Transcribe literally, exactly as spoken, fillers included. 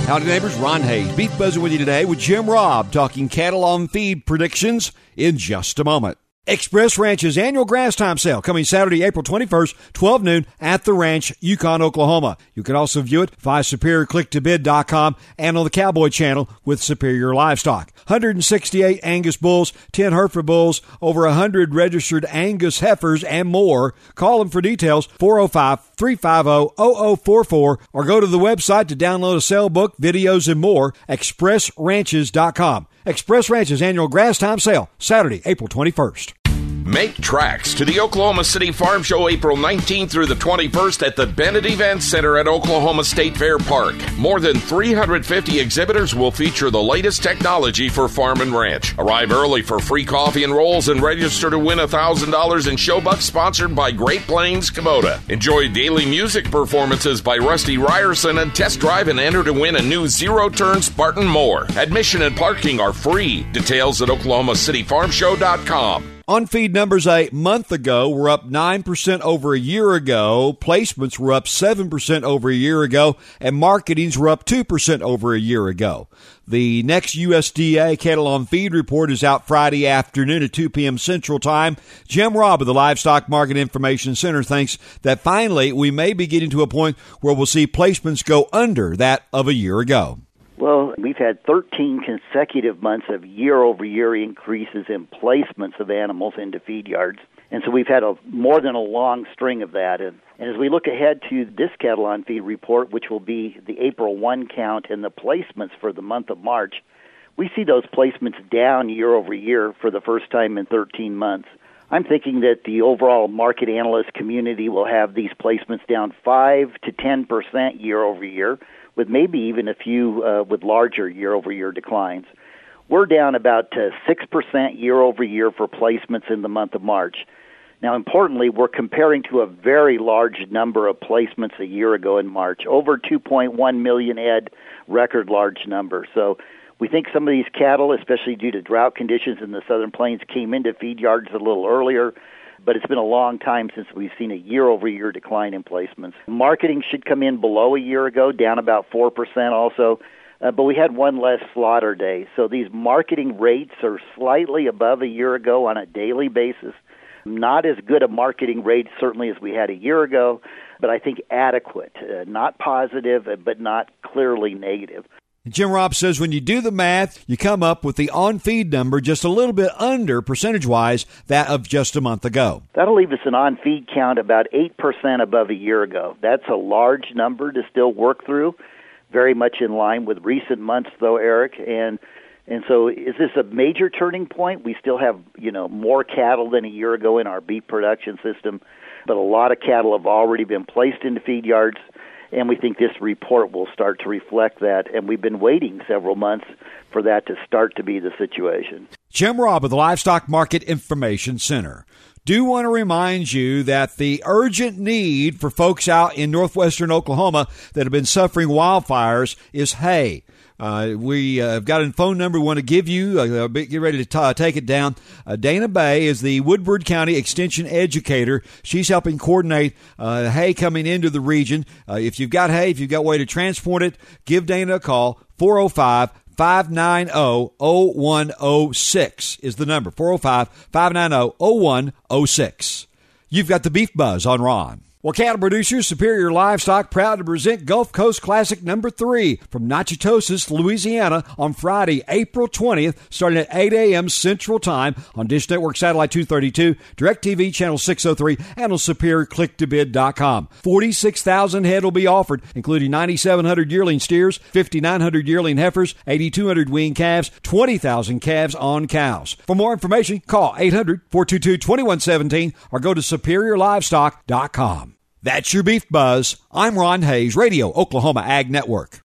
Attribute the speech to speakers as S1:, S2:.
S1: Howdy neighbors, Ron Hayes, Beef Buzzing with you today with Jim Robb, talking cattle on feed predictions in just a moment. Express Ranch's annual grass time sale coming Saturday, April twenty-first, twelve noon at the ranch, Yukon, Oklahoma. You can also view it via superior click to bid dot com and on the Cowboy Channel with Superior Livestock. one hundred sixty-eight Angus bulls, ten Hereford bulls, over one hundred registered Angus heifers, and more. Call them for details, four oh five, three five zero, zero zero four four, or go to the website to download a sale book, videos, and more, express ranches dot com. Express Ranch's annual grass time sale, Saturday, April twenty-first.
S2: Make tracks to the Oklahoma City Farm Show April nineteenth through the twenty-first at the Bennett Event Center at Oklahoma State Fair Park. More than three hundred fifty exhibitors will feature the latest technology for farm and ranch. Arrive early for free coffee and rolls and register to win one thousand dollars in show bucks sponsored by Great Plains Kubota. Enjoy daily music performances by Rusty Ryerson and test drive and enter to win a new zero-turn Spartan mower. Admission and parking are free. Details at oklahoma city farm show dot com.
S1: On-feed numbers a month ago were up nine percent over a year ago, placements were up seven percent over a year ago, and marketings were up two percent over a year ago. The next U S D A Cattle on Feed report is out Friday afternoon at two p.m. Central Time. Jim Robb of the Livestock Market Information Center thinks that finally we may be getting to a point where we'll see placements go under that of a year ago.
S3: Well, we've had thirteen consecutive months of year-over-year increases in placements of animals into feed yards. And so we've had a more than a long string of that. And, and as we look ahead to this Cattle on Feed report, which will be the April first count and the placements for the month of March, we see those placements down year-over-year for the first time in thirteen months. I'm thinking that the overall market analyst community will have these placements down five to ten percent year-over-year, with maybe even a few uh, with larger year-over-year declines. We're down about uh, six percent year-over-year for placements in the month of March. Now, importantly, we're comparing to a very large number of placements a year ago in March, over two point one million head, record large number. So we think some of these cattle, especially due to drought conditions in the Southern Plains, came into feed yards a little earlier, but it's been a long time since we've seen a year-over-year decline in placements. Marketing should come in below a year ago, down about four percent also, uh, but we had one less slaughter day. So these marketing rates are slightly above a year ago on a daily basis. Not as good a marketing rate, certainly, as we had a year ago, but I think adequate, uh, not positive, but not clearly negative.
S1: Jim Robb says when you do the math, you come up with the on-feed number just a little bit under, percentage-wise, that of just a month ago.
S3: That'll leave us an on-feed count about eight percent above a year ago. That's a large number to still work through, very much in line with recent months, though, Eric. And and so is this a major turning point? We still have, you know, more cattle than a year ago in our beef production system, but a lot of cattle have already been placed into feed yards. And we think this report will start to reflect that. And we've been waiting several months for that to start to be the situation.
S1: Jim Robb of the Livestock Market Information Center. Do want to remind you that the urgent need for folks out in northwestern Oklahoma that have been suffering wildfires is hay. Uh, we uh, have got a phone number we want to give you. Uh, get ready to t- take it down. Uh, Dana Bay is the Woodward County Extension Educator. She's helping coordinate uh, hay coming into the region. Uh, if you've got hay, if you've got a way to transport it, give Dana a call. four oh five, five nine oh, oh one oh six is the number. four oh five, five nine oh, oh one oh six. You've got the Beef Buzz on Ron. Well, cattle producers, Superior Livestock, proud to present Gulf Coast Classic number three from Natchitoches, Louisiana on Friday, April twentieth, starting at eight a.m. Central Time on Dish Network Satellite two thirty-two, DirecTV Channel six oh three, and on superior click to bid dot com. forty-six thousand head will be offered, including nine thousand seven hundred yearling steers, five thousand nine hundred yearling heifers, eight thousand two hundred weaned calves, twenty thousand calves on cows. For more information, call eight hundred, four two two, two one one seven or go to superior livestock dot com. That's your Beef Buzz. I'm Ron Hayes, Radio Oklahoma Ag Network.